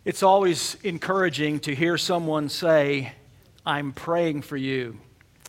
It's always encouraging to hear someone say, "I'm praying for you."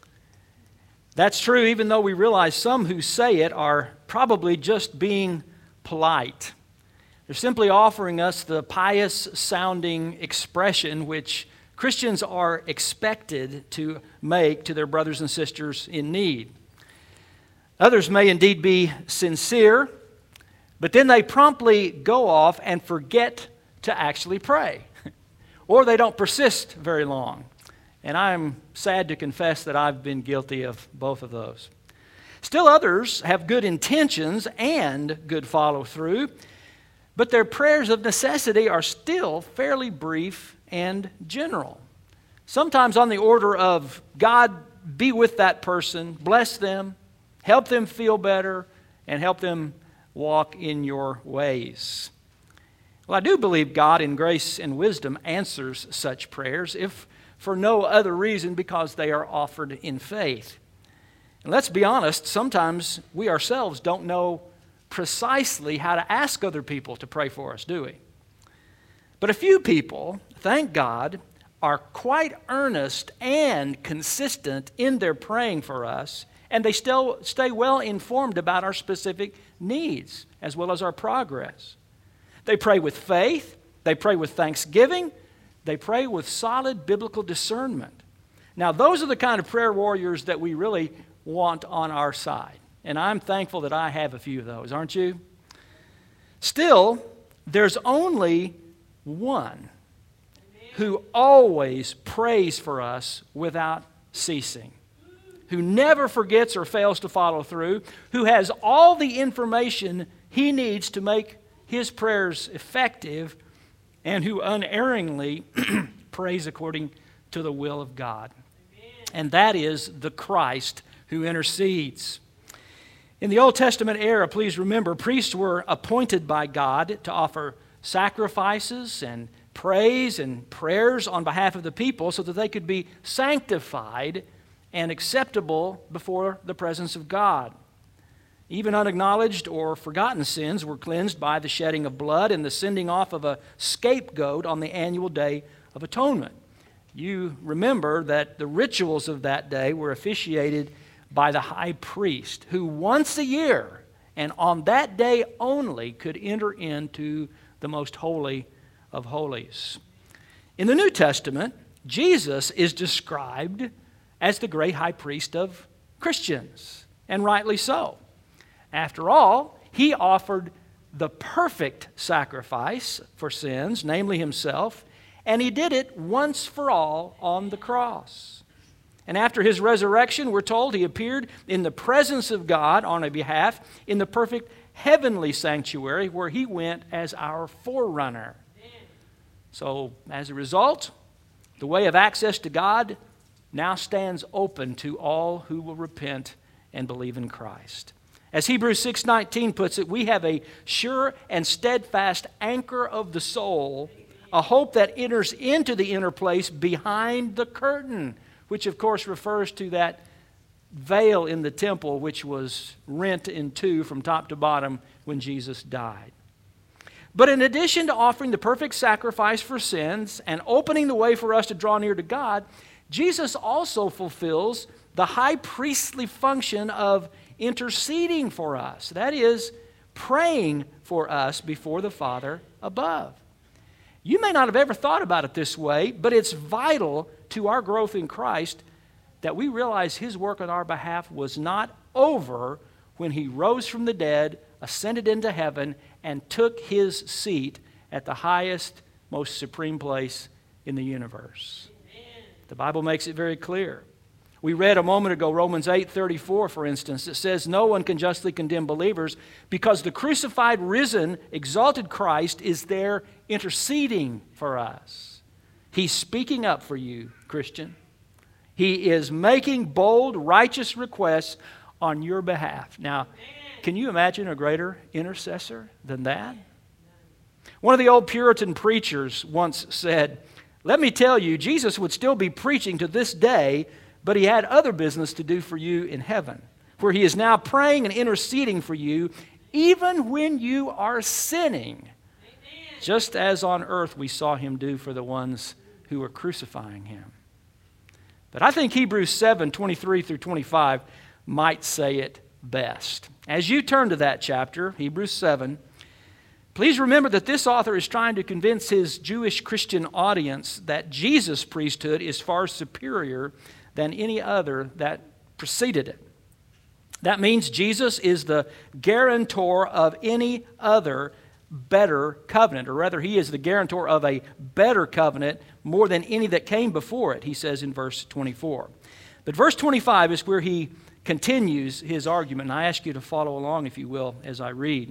That's true, even though we realize some who say it are probably just being polite. They're simply offering us the pious-sounding expression which Christians are expected to make to their brothers and sisters in need. Others may indeed be sincere, but then they promptly go off and forget to actually pray, or they don't persist very long. And I'm sad to confess that I've been guilty of both of those. Still others have good intentions and good follow-through, but their prayers of necessity are still fairly brief and general. Sometimes on the order of, "God, be with that person, bless them, help them feel better, and help them walk in your ways." Well, I do believe God in grace and wisdom answers such prayers, if for no other reason because they are offered in faith. And let's be honest, sometimes we ourselves don't know precisely how to ask other people to pray for us, do we? But a few people, thank God, are quite earnest and consistent in their praying for us, and they still stay well informed about our specific needs as well as our progress. They pray with faith, they pray with thanksgiving, they pray with solid biblical discernment. Now, those are the kind of prayer warriors that we really want on our side. And I'm thankful that I have a few of those, aren't you? Still, there's only one who always prays for us without ceasing, who never forgets or fails to follow through, who has all the information he needs to make his prayers effective, and who unerringly prays according to the will of God. And that is the Christ who intercedes. In the Old Testament era, please remember, priests were appointed by God to offer sacrifices and praise and prayers on behalf of the people so that they could be sanctified and acceptable before the presence of God. Even unacknowledged or forgotten sins were cleansed by the shedding of blood and the sending off of a scapegoat on the annual Day of Atonement. You remember that the rituals of that day were officiated by the high priest, who once a year and on that day only could enter into the most holy of holies. In the New Testament, Jesus is described as the great high priest of Christians, and rightly so. After all, he offered the perfect sacrifice for sins, namely himself, and he did it once for all on the cross. And after his resurrection, we're told he appeared in the presence of God on our behalf in the perfect heavenly sanctuary where he went as our forerunner. So, as a result, the way of access to God now stands open to all who will repent and believe in Christ. As Hebrews 6:19 puts it, we have a sure and steadfast anchor of the soul, a hope that enters into the inner place behind the curtain, which of course refers to that veil in the temple which was rent in two from top to bottom when Jesus died. But in addition to offering the perfect sacrifice for sins and opening the way for us to draw near to God, Jesus also fulfills the high priestly function of interceding for us. That is, praying for us before the Father above. You may not have ever thought about it this way, but it's vital to our growth in Christ that we realize his work on our behalf was not over when he rose from the dead, ascended into heaven, and took his seat at the highest, most supreme place in the universe. Amen. The Bible makes it very clear. We read a moment ago Romans 8:34, for instance. It says, "No one can justly condemn believers because the crucified, risen, exalted Christ is there interceding for us." He's speaking up for you, Christian. He is making bold, righteous requests on your behalf. Now, can you imagine a greater intercessor than that? One of the old Puritan preachers once said, "Let me tell you, Jesus would still be preaching to this day, but he had other business to do for you in heaven, where he is now praying and interceding for you, even when you are sinning." Amen. just as on earth we saw him do for the ones who were crucifying him. But I think Hebrews 7:23 through 25 might say it best. As you turn to that chapter, Hebrews 7, please remember that this author is trying to convince his Jewish Christian audience that Jesus' priesthood is far superior than any other that preceded it. That means Jesus is the guarantor of any other better covenant, or rather, he is the guarantor of a better covenant more than any that came before it, he says in verse 24. But verse 25 is where he continues his argument, and I ask you to follow along, if you will, as I read.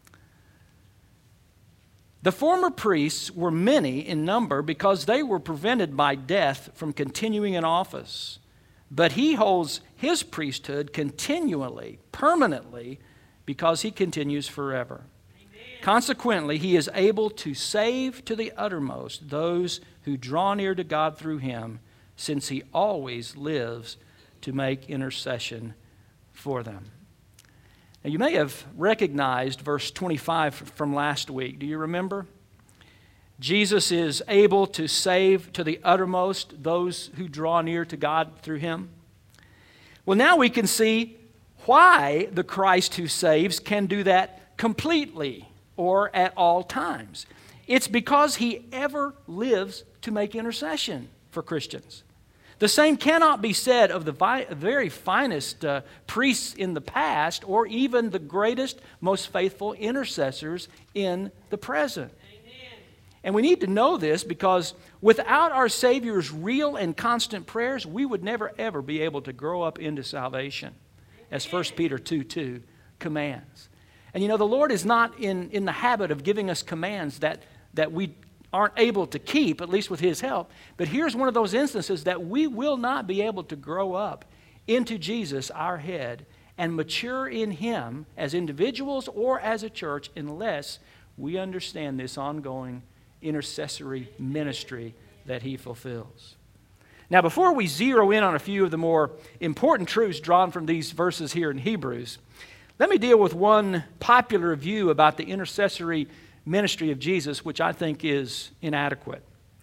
The former priests were many in number because they were prevented by death from continuing in office. But he holds his priesthood continually, permanently, because he continues forever. Consequently, he is able to save to the uttermost those who draw near to God through him, since he always lives to make intercession for them. Now, you may have recognized verse 25 from last week. Do you remember? Jesus is able to save to the uttermost those who draw near to God through him. Well, now we can see why the Christ who saves can do that completely or at all times. It's because he ever lives to make intercession for Christians. The same cannot be said of the very finest priests in the past, or even the greatest, most faithful intercessors in the present. Amen. And we need to know this because without our Savior's real and constant prayers, we would never ever be able to grow up into salvation, as 1 Peter 2:2 commands. And you know, the Lord is not in the habit of giving us commands that we aren't able to keep, at least with his help. But here's one of those instances that we will not be able to grow up into Jesus, our head, and mature in him as individuals or as a church unless we understand this ongoing intercessory ministry that he fulfills. Now, before we zero in on a few of the more important truths drawn from these verses here in Hebrews, let me deal with one popular view about the intercessory ministry of Jesus, which I think is inadequate.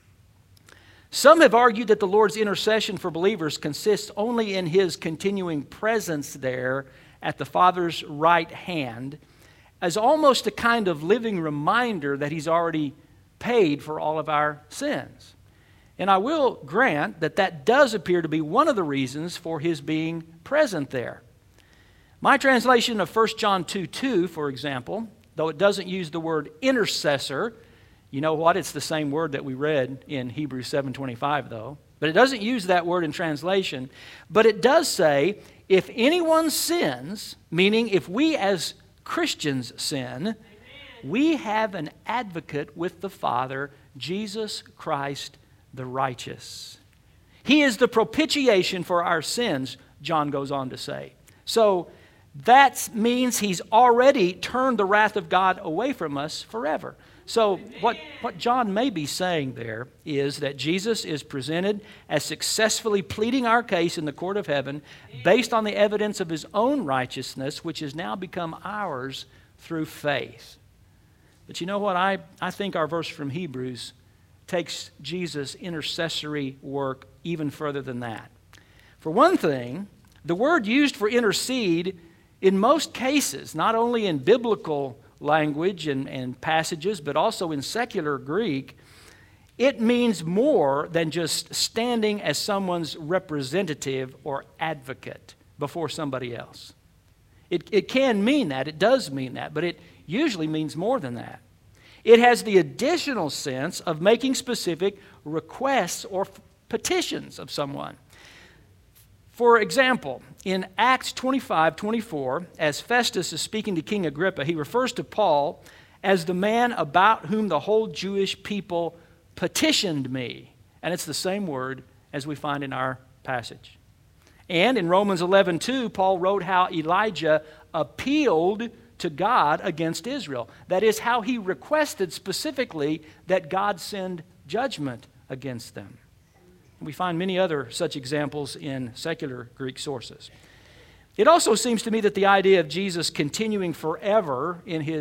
Some have argued that the Lord's intercession for believers consists only in his continuing presence there at the Father's right hand, as almost a kind of living reminder that he's already paid for all of our sins. And I will grant that that does appear to be one of the reasons for his being present there. My translation of 1 John 2:2, for example, though it doesn't use the word intercessor, you know what? It's the same word that we read in Hebrews 7:25, though. But it doesn't use that word in translation. But it does say, if anyone sins, meaning if we as Christians sin, we have an advocate with the Father, Jesus Christ the righteous. He is the propitiation for our sins, John goes on to say. So that means he's already turned the wrath of God away from us forever. So what John may be saying there is that Jesus is presented as successfully pleading our case in the court of heaven based on the evidence of his own righteousness, which has now become ours through faith. But you know what? I think our verse from Hebrews takes Jesus' intercessory work even further than that. For one thing, the word used for intercede in most cases, not only in biblical language and passages, but also in secular Greek, it means more than just standing as someone's representative or advocate before somebody else. It can mean that, it does mean that, but it usually means more than that. It has the additional sense of making specific requests or petitions of someone. For example, in Acts 25:24, as Festus is speaking to King Agrippa, he refers to Paul as the man about whom the whole Jewish people petitioned me. And it's the same word as we find in our passage. And in Romans 11:2, Paul wrote how Elijah appealed to God against Israel. That is how he requested specifically that God send judgment against them. We find many other such examples in secular Greek sources. It also seems to me that the idea of Jesus continuing forever in his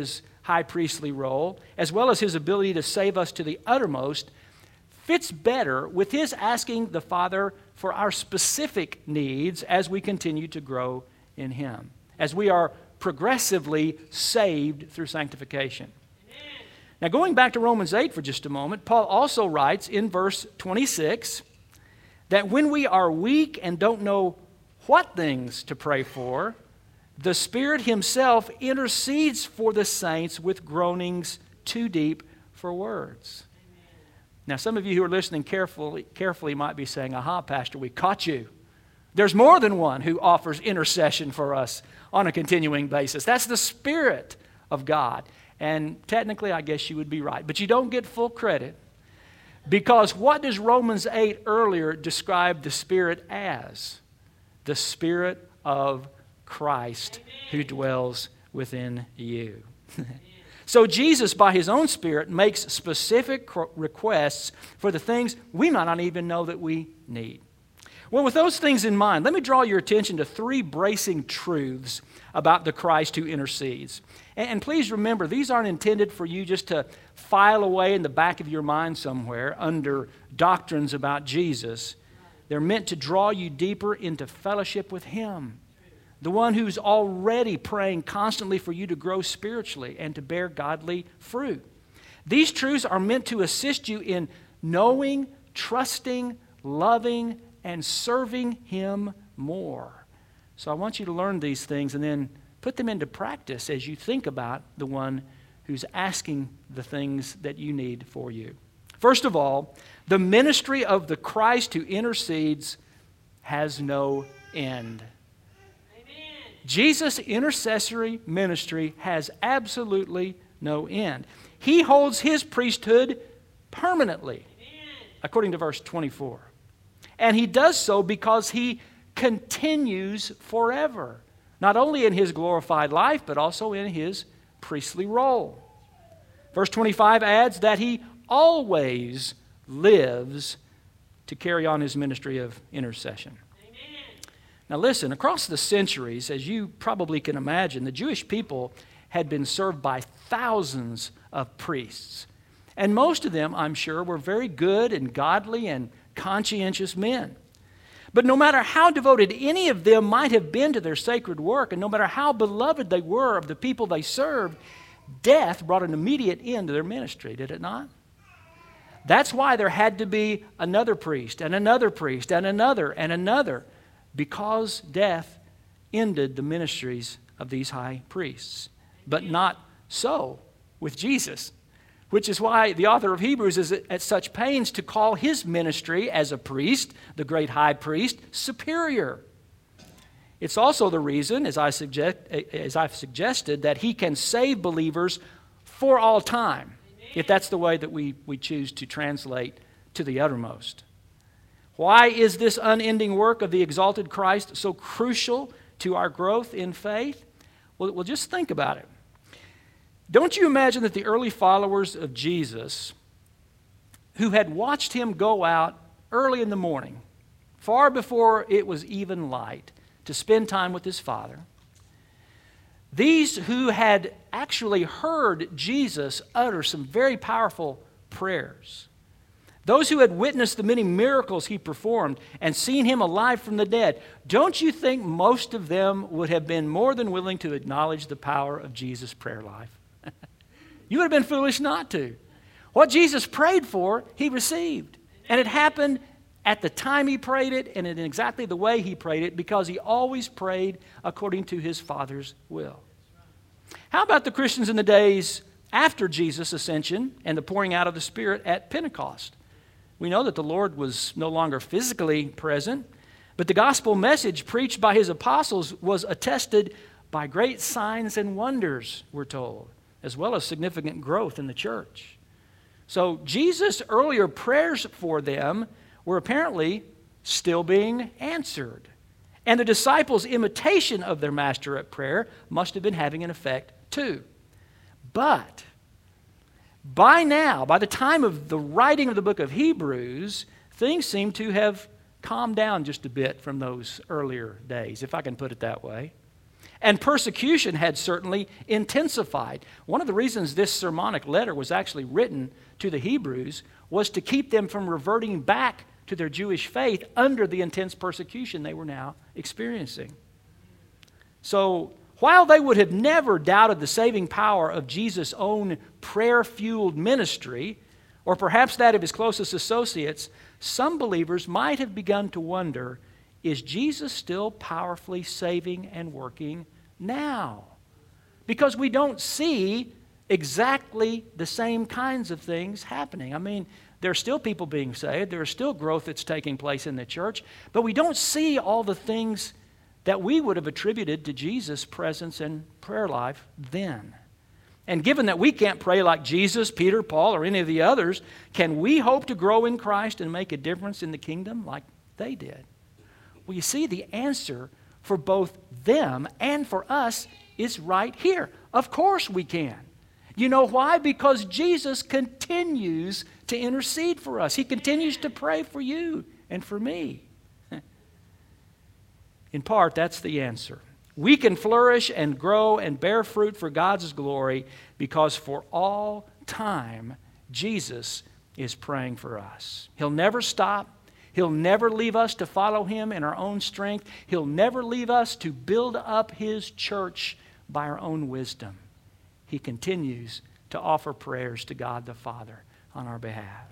high priestly role, as well as his ability to save us to the uttermost, fits better with his asking the Father for our specific needs as we continue to grow in him, as we are progressively saved through sanctification. Amen. Now, going back to Romans 8 for just a moment, Paul also writes in verse 26 that when we are weak and don't know what things to pray for, the Spirit himself intercedes for the saints with groanings too deep for words. Now, some of you who are listening carefully might be saying, aha, Pastor, we caught you. There's more than one who offers intercession for us on a continuing basis. That's the Spirit of God. And technically, I guess you would be right. But you don't get full credit, because what does Romans 8 earlier describe the Spirit as? The Spirit of Christ who dwells within you. So Jesus, by his own Spirit, makes specific requests for the things we might not even know that we need. Well, with those things in mind, let me draw your attention to three bracing truths about the Christ who intercedes. And please remember, these aren't intended for you just to file away in the back of your mind somewhere under doctrines about Jesus. They're meant to draw you deeper into fellowship with him, the one who's already praying constantly for you to grow spiritually and to bear godly fruit. These truths are meant to assist you in knowing, trusting, loving, and serving him more. So I want you to learn these things and then put them into practice as you think about the one who's asking the things that you need for you. First of all, the ministry of the Christ who intercedes has no end. Jesus' intercessory ministry has absolutely no end. He holds his priesthood permanently, according to verse 24. And he does so because he continues forever, not only in his glorified life, but also in his priestly role. Verse 25 adds that he always lives to carry on his ministry of intercession. Now listen, across the centuries, as you probably can imagine, the Jewish people had been served by thousands of priests. And most of them, I'm sure, were very good and godly and conscientious men. But no matter how devoted any of them might have been to their sacred work, and no matter how beloved they were of the people they served, death brought an immediate end to their ministry, did it not? That's why there had to be another priest and another priest and another, because death ended the ministries of these high priests. But not so with Jesus, which is why the author of Hebrews is at such pains to call his ministry as a priest, the great high priest, superior. It's also the reason, as I've suggested, that he can save believers for all time, if that's the way that we choose to translate to the uttermost. Why is this unending work of the exalted Christ so crucial to our growth in faith? Well, just think about it. Don't you imagine that the early followers of Jesus, who had watched him go out early in the morning, far before it was even light, to spend time with his Father, these who had actually heard Jesus utter some very powerful prayers, those who had witnessed the many miracles he performed and seen him alive from the dead, don't you think most of them would have been more than willing to acknowledge the power of Jesus' prayer life? You would have been foolish not to. What Jesus prayed for, he received. And it happened at the time he prayed it and in exactly the way he prayed it, because he always prayed according to his Father's will. How about the Christians in the days after Jesus' ascension and the pouring out of the Spirit at Pentecost? We know that the Lord was no longer physically present, but the gospel message preached by his apostles was attested by great signs and wonders, we're told, as well as significant growth in the church. So Jesus' earlier prayers for them were apparently still being answered. And the disciples' imitation of their master at prayer must have been having an effect too. But by now, by the time of the writing of the book of Hebrews, things seem to have calmed down just a bit from those earlier days, if I can put it that way. And persecution had certainly intensified. One of the reasons this sermonic letter was actually written to the Hebrews was to keep them from reverting back to their Jewish faith under the intense persecution they were now experiencing. So, while they would have never doubted the saving power of Jesus' own prayer-fueled ministry, or perhaps that of his closest associates, some believers might have begun to wonder, is Jesus still powerfully saving and working now? Because we don't see exactly the same kinds of things happening. I mean, there are still people being saved. There is still growth that's taking place in the church. But we don't see all the things that we would have attributed to Jesus' presence and prayer life then. And given that we can't pray like Jesus, Peter, Paul, or any of the others, can we hope to grow in Christ and make a difference in the kingdom like they did? Well, you see, the answer for both them and for us is right here. Of course we can. You know why? Because Jesus continues to intercede for us. He continues to pray for you and for me. In part, that's the answer. We can flourish and grow and bear fruit for God's glory because for all time, Jesus is praying for us. He'll never stop. He'll never leave us to follow Him in our own strength. He'll never leave us to build up His church by our own wisdom. He continues to offer prayers to God the Father on our behalf.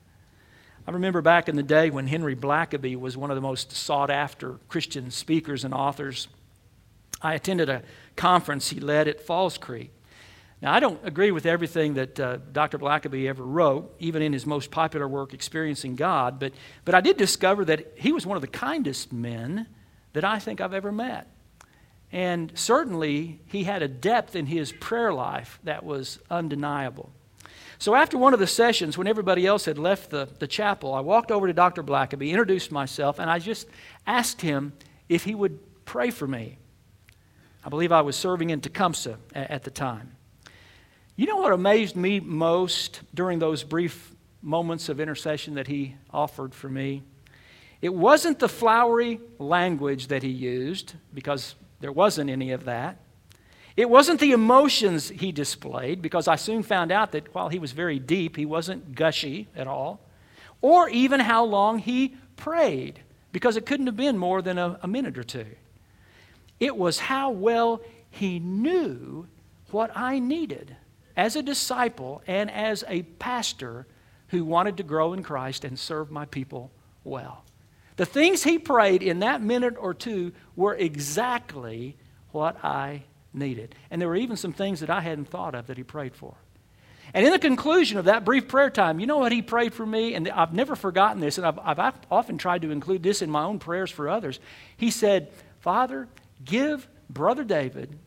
I remember back in the day when Henry Blackaby was one of the most sought-after Christian speakers and authors. I attended a conference he led at Falls Creek. Now, I don't agree with everything that Dr. Blackaby ever wrote, even in his most popular work, Experiencing God, but I did discover that he was one of the kindest men that I think I've ever met. And certainly, he had a depth in his prayer life that was undeniable. So after one of the sessions, when everybody else had left the chapel, I walked over to Dr. Blackaby, introduced myself, and I just asked him if he would pray for me. I believe I was serving in Tecumseh at the time. You know what amazed me most during those brief moments of intercession that he offered for me? It wasn't the flowery language that he used, because there wasn't any of that. It wasn't the emotions he displayed, because I soon found out that while he was very deep, he wasn't gushy at all. Or even how long he prayed, because it couldn't have been more than a minute or two. It was how well he knew what I needed as a disciple and as a pastor who wanted to grow in Christ and serve my people well. The things he prayed in that minute or two were exactly what I needed. And there were even some things that I hadn't thought of that he prayed for. And in the conclusion of that brief prayer time, you know what he prayed for me? And I've never forgotten this, and I've often tried to include this in my own prayers for others. He said, Father, give Brother David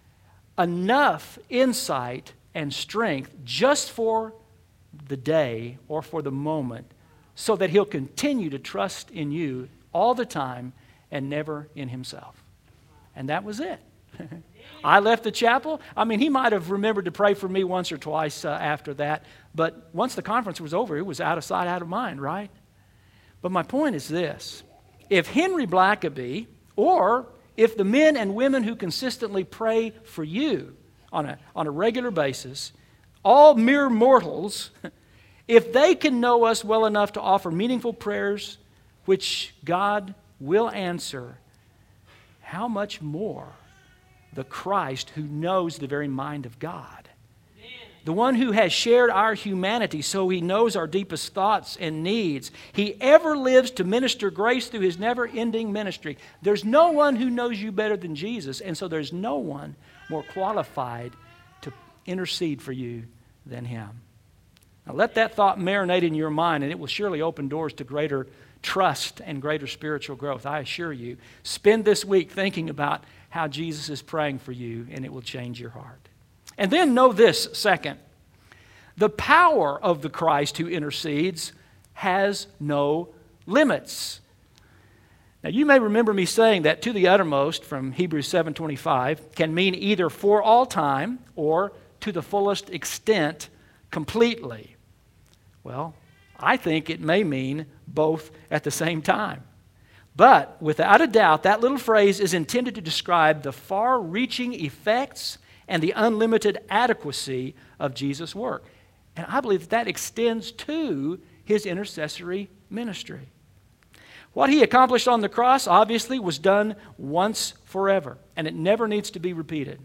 enough insight and strength just for the day or for the moment so that he'll continue to trust in you all the time and never in himself. And that was it. I left the chapel. I mean, he might have remembered to pray for me once or twice after that, but once the conference was over, it was out of sight, out of mind, right? But my point is this. If Henry Blackaby, or if the men and women who consistently pray for you on a regular basis, all mere mortals, if they can know us well enough to offer meaningful prayers which God will answer, how much more the Christ who knows the very mind of God? The one who has shared our humanity so he knows our deepest thoughts and needs. He ever lives to minister grace through his never-ending ministry. There's no one who knows you better than Jesus, and so there's no one more qualified to intercede for you than him. Now let that thought marinate in your mind, and it will surely open doors to greater trust and greater spiritual growth, I assure you. Spend this week thinking about how Jesus is praying for you, and it will change your heart. And then know this, second. The power of the Christ who intercedes has no limits. Now, you may remember me saying that to the uttermost from Hebrews 7:25 can mean either for all time or to the fullest extent completely. Well, I think it may mean both at the same time. But without a doubt, that little phrase is intended to describe the far-reaching effects and the unlimited adequacy of Jesus' work. And I believe that extends to his intercessory ministry. What he accomplished on the cross, obviously, was done once forever, and it never needs to be repeated.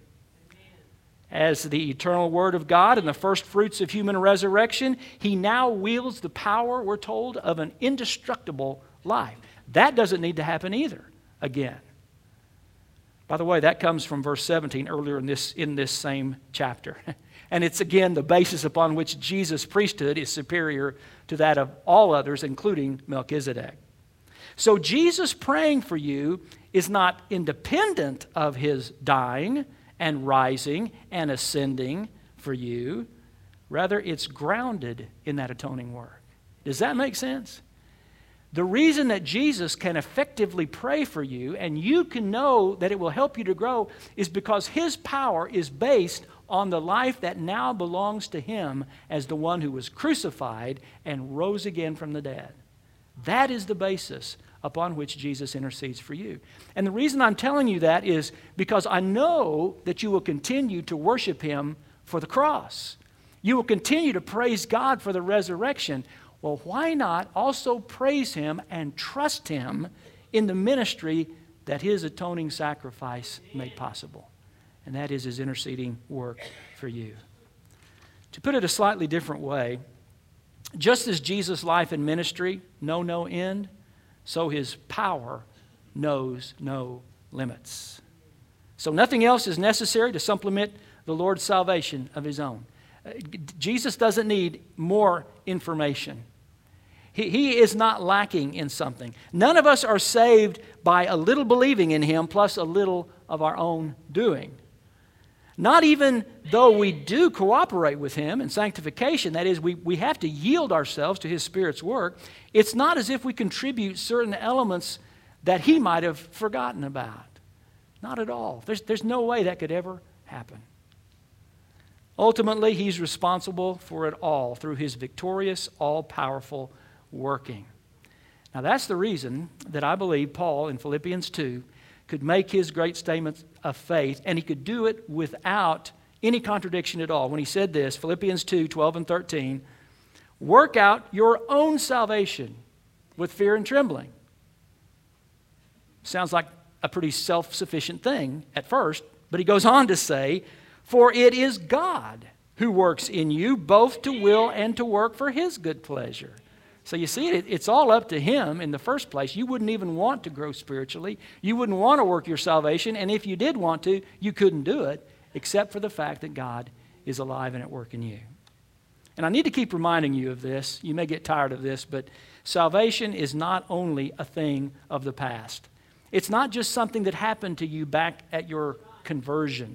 As the eternal Word of God and the first fruits of human resurrection, he now wields the power, we're told, of an indestructible life. That doesn't need to happen either again. By the way, that comes from verse 17 earlier in this same chapter. And it's again the basis upon which Jesus' priesthood is superior to that of all others, including Melchizedek. So Jesus praying for you is not independent of his dying and rising and ascending for you. Rather, it's grounded in that atoning work. Does that make sense? The reason that Jesus can effectively pray for you and you can know that it will help you to grow is because his power is based on the life that now belongs to him as the one who was crucified and rose again from the dead. That is the basis upon which Jesus intercedes for you. And the reason I'm telling you that is because I know that you will continue to worship him for the cross. You will continue to praise God for the resurrection. Well, why not also praise him and trust him in the ministry that his atoning sacrifice made possible? And that is his interceding work for you. To put it a slightly different way, just as Jesus' life and ministry know no end, so his power knows no limits. So nothing else is necessary to supplement the Lord's salvation of his own. Jesus doesn't need more information. He is not lacking in something. None of us are saved by a little believing in him plus a little of our own doing. Not even though we do cooperate with him in sanctification, that is, we have to yield ourselves to his Spirit's work, it's not as if we contribute certain elements that he might have forgotten about. Not at all. There's no way that could ever happen. Ultimately, he's responsible for it all through his victorious, all-powerful working. Now, that's the reason that I believe Paul in Philippians 2 could make his great statement of faith, and he could do it without any contradiction at all. When he said this, Philippians 2, 12 and 13, work out your own salvation with fear and trembling. Sounds like a pretty self-sufficient thing at first, but he goes on to say, for it is God who works in you both to will and to work for his good pleasure. So you see, it's all up to him in the first place. You wouldn't even want to grow spiritually. You wouldn't want to work your salvation. And if you did want to, you couldn't do it except for the fact that God is alive and at work in you. And I need to keep reminding you of this. You may get tired of this, but salvation is not only a thing of the past. It's not just something that happened to you back at your conversion.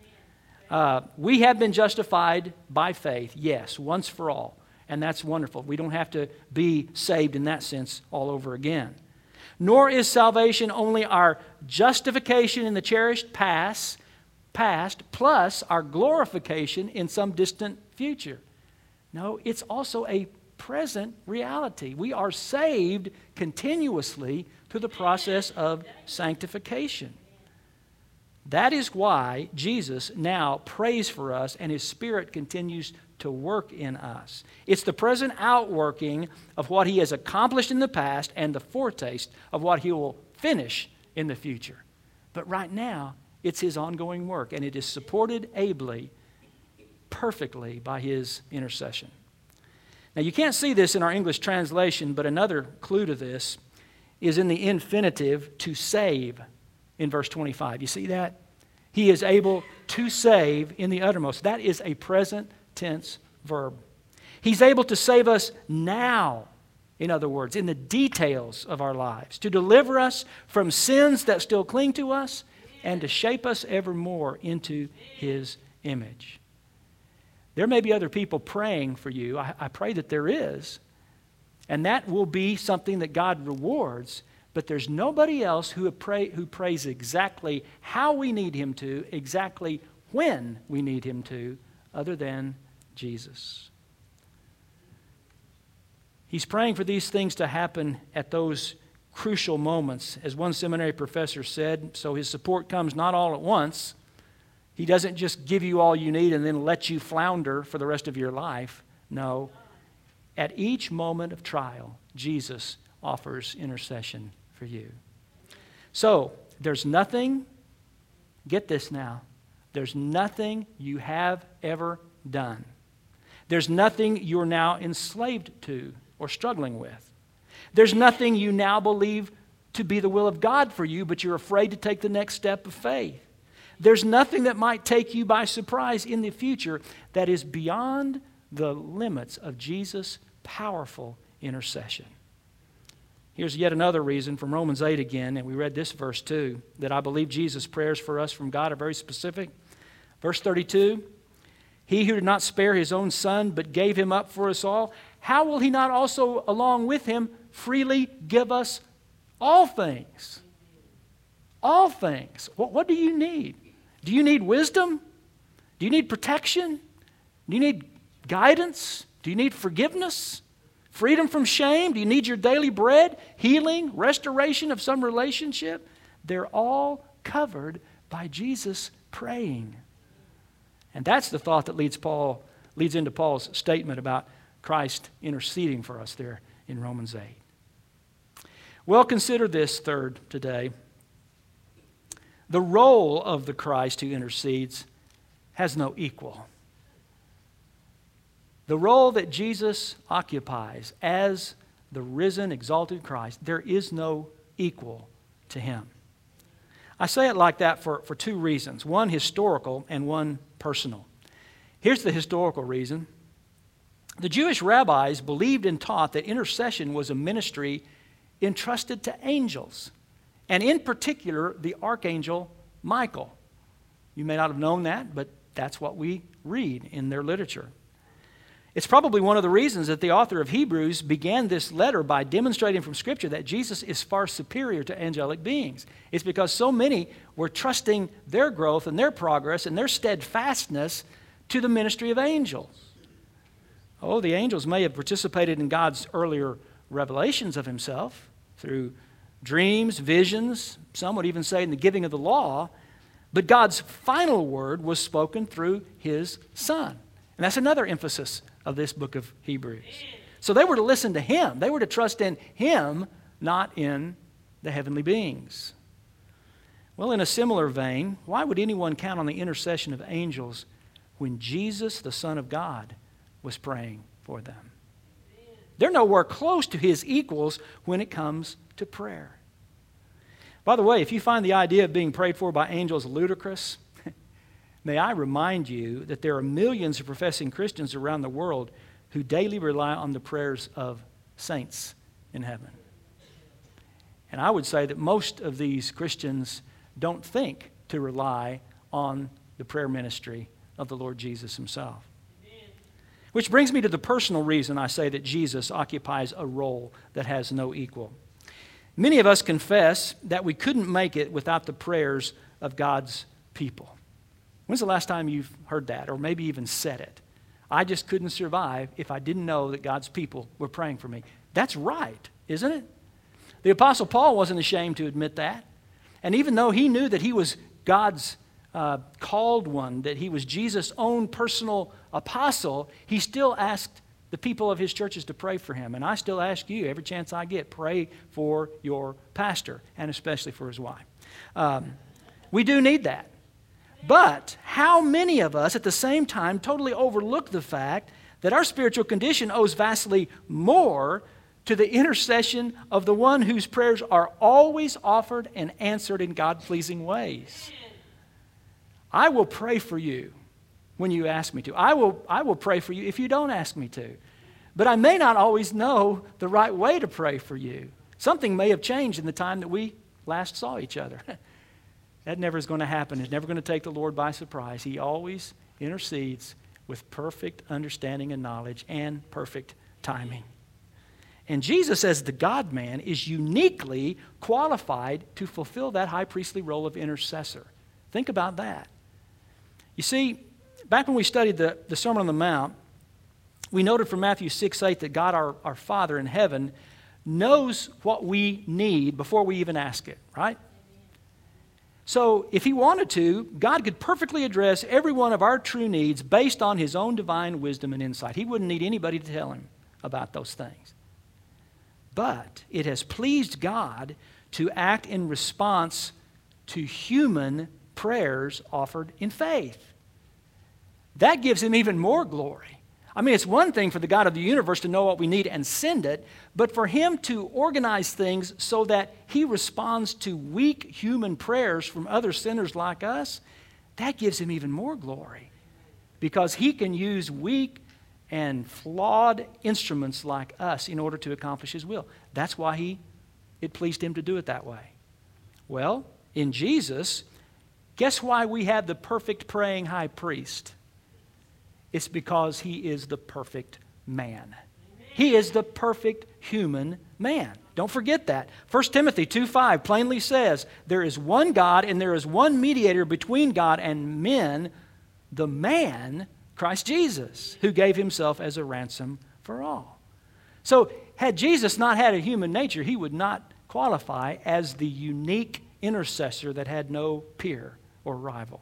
We have been justified by faith, yes, once for all. And that's wonderful. We don't have to be saved in that sense all over again. Nor is salvation only our justification in the cherished past plus our glorification in some distant future. No, it's also a present reality. We are saved continuously through the process of sanctification. That is why Jesus now prays for us and his Spirit continues to work in us. It's the present outworking of what he has accomplished in the past and the foretaste of what he will finish in the future. But right now, it's his ongoing work, and it is supported ably, perfectly by his intercession. Now, you can't see this in our English translation, but another clue to this is in the infinitive to save in verse 25. You see that? He is able to save in the uttermost. That is a present tense verb. He's able to save us now, in other words, in the details of our lives, to deliver us from sins that still cling to us and to shape us ever more into his image. There may be other people praying for you. I pray that there is. And that will be something that God rewards. But there's nobody else who prays exactly how we need him to, exactly when we need him to, other than Jesus. He's praying for these things to happen at those crucial moments. As one seminary professor said, so his support comes not all at once. He doesn't just give you all you need and then let you flounder for the rest of your life. No. At each moment of trial, Jesus offers intercession for you. So, there's nothing, get this now, there's nothing you have ever done. There's nothing you're now enslaved to or struggling with. There's nothing you now believe to be the will of God for you, but you're afraid to take the next step of faith. There's nothing that might take you by surprise in the future that is beyond the limits of Jesus' powerful intercession. Here's yet another reason from Romans 8 again, and we read this verse too, that I believe Jesus' prayers for us from God are very specific. Verse 32, He who did not spare His own Son, but gave Him up for us all, how will He not also along with Him freely give us all things? All things. What do you need? Do you need wisdom? Do you need protection? Do you need guidance? Do you need forgiveness? Freedom from shame? Do you need your daily bread? Healing? Restoration of some relationship? They're all covered by Jesus praying. And that's the thought that leads into Paul's statement about Christ interceding for us there in Romans 8. Well, consider this third today. The role of the Christ who intercedes has no equal. The role that Jesus occupies as the risen, exalted Christ, there is no equal to Him. I say it like that for two reasons, one historical and one personal. Here's the historical reason. The Jewish rabbis believed and taught that intercession was a ministry entrusted to angels, and in particular, the archangel Michael. You may not have known that, but that's what we read in their literature. It's probably one of the reasons that the author of Hebrews began this letter by demonstrating from Scripture that Jesus is far superior to angelic beings. It's because so many were trusting their growth and their progress and their steadfastness to the ministry of angels. Oh, the angels may have participated in God's earlier revelations of Himself through dreams, visions, some would even say in the giving of the law, but God's final word was spoken through His Son. And that's another emphasis of this book of Hebrews. So they were to listen to Him. They were to trust in Him, not in the heavenly beings. Well, in a similar vein, why would anyone count on the intercession of angels when Jesus, the Son of God, was praying for them? They're nowhere close to His equals when it comes to prayer. By the way, if you find the idea of being prayed for by angels ludicrous, may I remind you that there are millions of professing Christians around the world who daily rely on the prayers of saints in heaven. And I would say that most of these Christians don't think to rely on the prayer ministry of the Lord Jesus Himself. Which brings me to the personal reason I say that Jesus occupies a role that has no equal. Many of us confess that we couldn't make it without the prayers of God's people. When's the last time you've heard that, or maybe even said it? I just couldn't survive if I didn't know that God's people were praying for me. That's right, isn't it? The Apostle Paul wasn't ashamed to admit that. And even though he knew that he was God's called one, that he was Jesus' own personal apostle, he still asked the people of his churches to pray for him. And I still ask you, every chance I get, pray for your pastor, and especially for his wife. We do need that. But how many of us at the same time totally overlook the fact that our spiritual condition owes vastly more to the intercession of the one whose prayers are always offered and answered in God-pleasing ways? I will pray for you when you ask me to. I will pray for you if you don't ask me to. But I may not always know the right way to pray for you. Something may have changed in the time that we last saw each other. That never is going to happen. It's never going to take the Lord by surprise. He always intercedes with perfect understanding and knowledge and perfect timing. And Jesus, as the God-man, is uniquely qualified to fulfill that high priestly role of intercessor. Think about that. You see, back when we studied the Sermon on the Mount, we noted from Matthew 6:8 that God, our Father in heaven, knows what we need before we even ask it, right? So if he wanted to, God could perfectly address every one of our true needs based on his own divine wisdom and insight. He wouldn't need anybody to tell him about those things. But it has pleased God to act in response to human prayers offered in faith. That gives him even more glory. I mean, it's one thing for the God of the universe to know what we need and send it, but for him to organize things so that he responds to weak human prayers from other sinners like us, that gives him even more glory. Because he can use weak and flawed instruments like us in order to accomplish his will. That's why it pleased him to do it that way. Well, in Jesus, guess why we have the perfect praying high priest? It's because he is the perfect man. He is the perfect human man. Don't forget that. 1 Timothy 2:5 plainly says, there is one God and there is one mediator between God and men, the man, Christ Jesus, who gave himself as a ransom for all. So had Jesus not had a human nature, he would not qualify as the unique intercessor that had no peer or rival.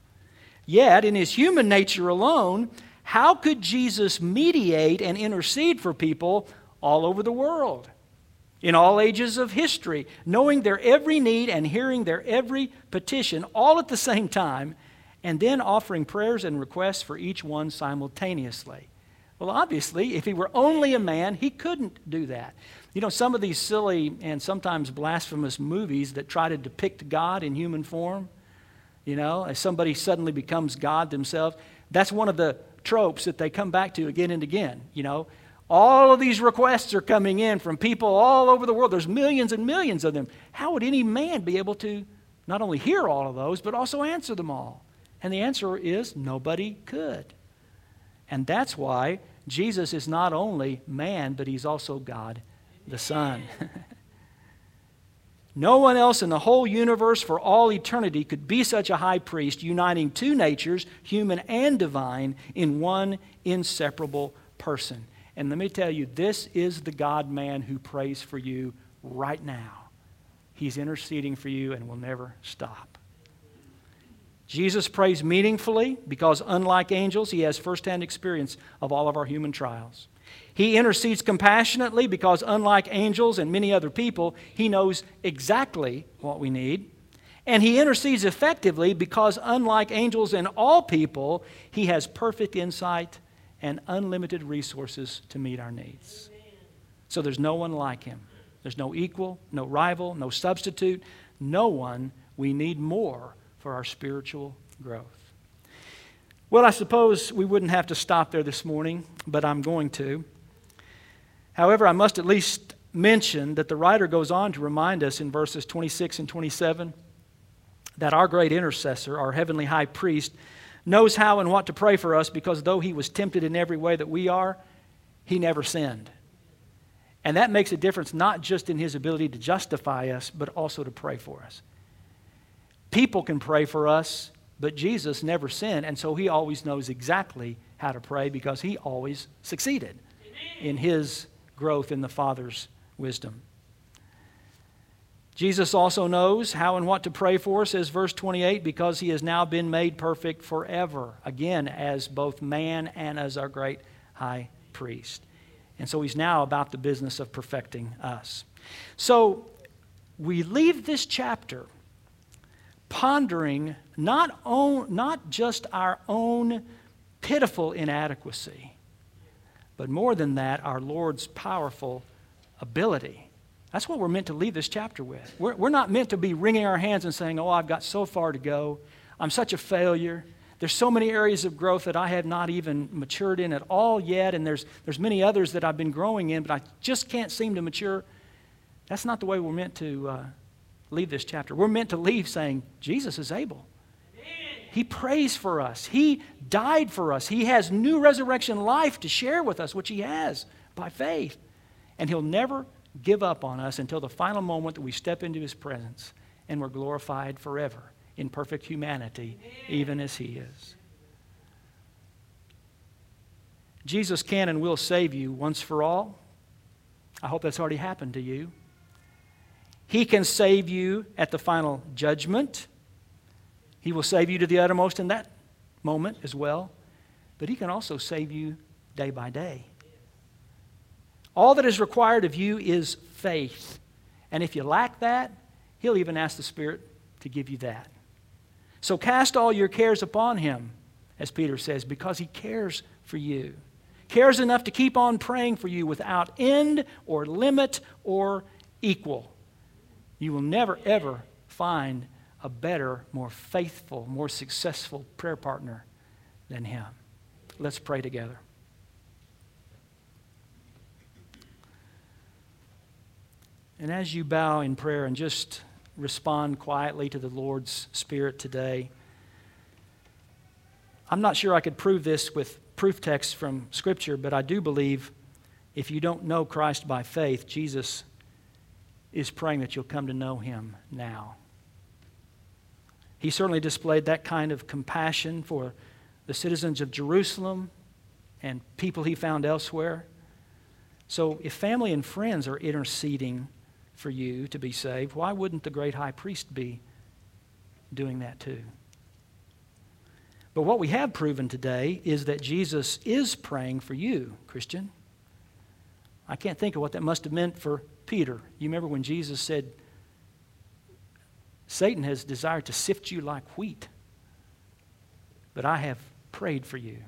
Yet, in his human nature alone, how could Jesus mediate and intercede for people all over the world, in all ages of history, knowing their every need and hearing their every petition all at the same time, and then offering prayers and requests for each one simultaneously? Well, obviously, if he were only a man, he couldn't do that. You know, some of these silly and sometimes blasphemous movies that try to depict God in human form, you know, as somebody suddenly becomes God themselves, that's one of the tropes that they come back to again and again. You know, all of these requests are coming in from people all over the world. There's millions and millions of them. How would any man be able to not only hear all of those, but also answer them all? And the answer is nobody could. And that's why Jesus is not only man, but he's also God the Son. No one else in the whole universe for all eternity could be such a high priest, uniting two natures, human and divine, in one inseparable person. And let me tell you, this is the God-man who prays for you right now. He's interceding for you and will never stop. Jesus prays meaningfully because, unlike angels, he has firsthand experience of all of our human trials. He intercedes compassionately because, unlike angels and many other people, he knows exactly what we need. And he intercedes effectively because, unlike angels and all people, he has perfect insight and unlimited resources to meet our needs. So there's no one like him. There's no equal, no rival, no substitute, no one we need more for our spiritual growth. Well, I suppose we wouldn't have to stop there this morning, but I'm going to. However, I must at least mention that the writer goes on to remind us in verses 26 and 27 that our great intercessor, our heavenly high priest, knows how and what to pray for us because though he was tempted in every way that we are, he never sinned. And that makes a difference not just in his ability to justify us, but also to pray for us. People can pray for us, but Jesus never sinned, and so he always knows exactly how to pray because he always succeeded in his growth in the Father's wisdom. Jesus also knows how and what to pray for, says verse 28, because he has now been made perfect forever, again, as both man and as our great high priest. And so he's now about the business of perfecting us. So we leave this chapter pondering not just our own pitiful inadequacy, but more than that, our Lord's powerful ability. That's what we're meant to leave this chapter with. We're not meant to be wringing our hands and saying, oh, I've got so far to go. I'm such a failure. There's so many areas of growth that I have not even matured in at all yet, and there's many others that I've been growing in, but I just can't seem to mature. That's not the way we're meant to leave this chapter. We're meant to leave saying, Jesus is able. He prays for us. He died for us. He has new resurrection life to share with us, which he has by faith. And he'll never give up on us until the final moment that we step into his presence and we're glorified forever in perfect humanity, even as he is. Jesus can and will save you once for all, I hope that's already happened to you. He can save you at the final judgment. He will save you to the uttermost in that moment as well. But He can also save you day by day. All that is required of you is faith. And if you lack that, He'll even ask the Spirit to give you that. So cast all your cares upon Him, as Peter says, because He cares for you. Cares enough to keep on praying for you without end or limit or equal. You will never, ever find a better, more faithful, more successful prayer partner than Him. Let's pray together. And as you bow in prayer and just respond quietly to the Lord's Spirit today, I'm not sure I could prove this with proof texts from Scripture, but I do believe if you don't know Christ by faith, Jesus is praying that you'll come to know Him now. He certainly displayed that kind of compassion for the citizens of Jerusalem and people He found elsewhere. So if family and friends are interceding for you to be saved, why wouldn't the great high priest be doing that too? But what we have proven today is that Jesus is praying for you, Christian. I can't think of what that must have meant for Peter. You remember when Jesus said, Satan has desired to sift you like wheat, but I have prayed for you.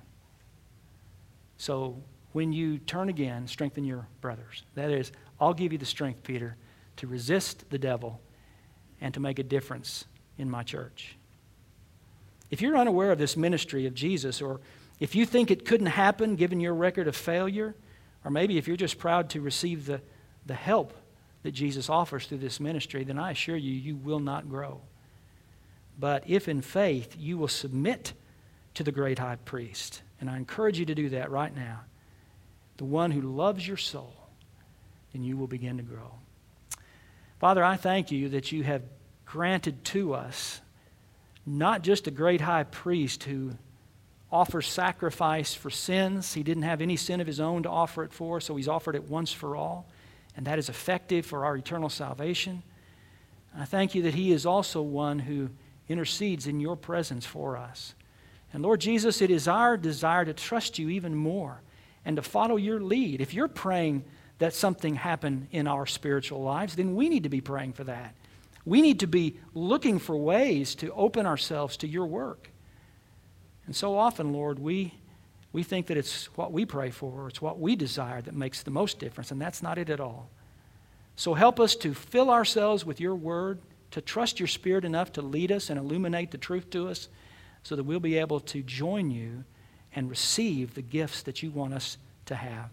So when you turn again, strengthen your brothers. That is, I'll give you the strength, Peter, to resist the devil and to make a difference in my church. If you're unaware of this ministry of Jesus, or if you think it couldn't happen given your record of failure, or maybe if you're just proud to receive the help that Jesus offers through this ministry, then I assure you, you will not grow. But if in faith you will submit to the great high priest, and I encourage you to do that right now, the one who loves your soul, then you will begin to grow. Father, I thank you that you have granted to us not just a great high priest who offers sacrifice for sins. He didn't have any sin of his own to offer it for, so he's offered it once for all, and that is effective for our eternal salvation. I thank you that he is also one who intercedes in your presence for us. And Lord Jesus, it is our desire to trust you even more and to follow your lead. If you're praying that something happen in our spiritual lives, then we need to be praying for that. We need to be looking for ways to open ourselves to your work. And so often, Lord, we think that it's what we pray for, or it's what we desire that makes the most difference, and that's not it at all. So help us to fill ourselves with your word, to trust your Spirit enough to lead us and illuminate the truth to us, so that we'll be able to join you and receive the gifts that you want us to have.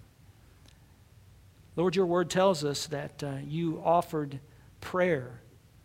Lord, your word tells us that you offered prayer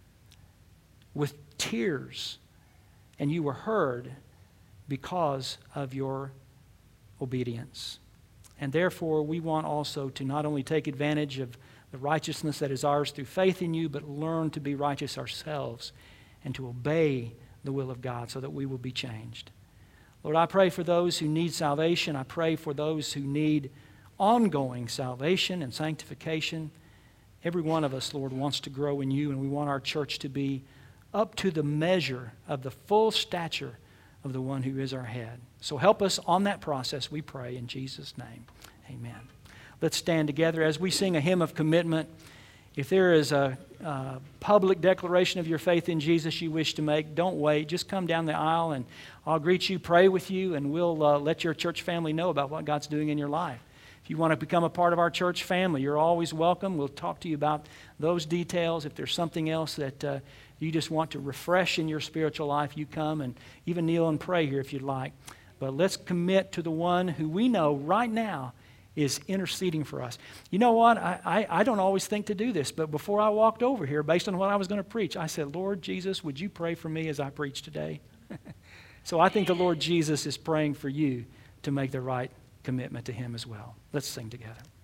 with tears, and you were heard because of your obedience. And therefore, we want also to not only take advantage of the righteousness that is ours through faith in you, but learn to be righteous ourselves and to obey the will of God so that we will be changed. Lord, I pray for those who need salvation. I pray for those who need ongoing salvation and sanctification. Every one of us, Lord, wants to grow in you, and we want our church to be up to the measure of the full stature of the one who is our head. So help us on that process, we pray, in Jesus' name. Amen. Let's stand together as we sing a hymn of commitment. If there is a public declaration of your faith in Jesus you wish to make, don't wait. Just come down the aisle and I'll greet you, pray with you, and we'll let your church family know about what God's doing in your life. If you want to become a part of our church family, you're always welcome. We'll talk to you about those details. If there's something else that you just want to refresh in your spiritual life, you come and even kneel and pray here if you'd like. But let's commit to the one who we know right now is interceding for us. You know what? I don't always think to do this, but before I walked over here, based on what I was going to preach, I said, Lord Jesus, would you pray for me as I preach today? So I think the Lord Jesus is praying for you to make the right commitment to Him as well. Let's sing together.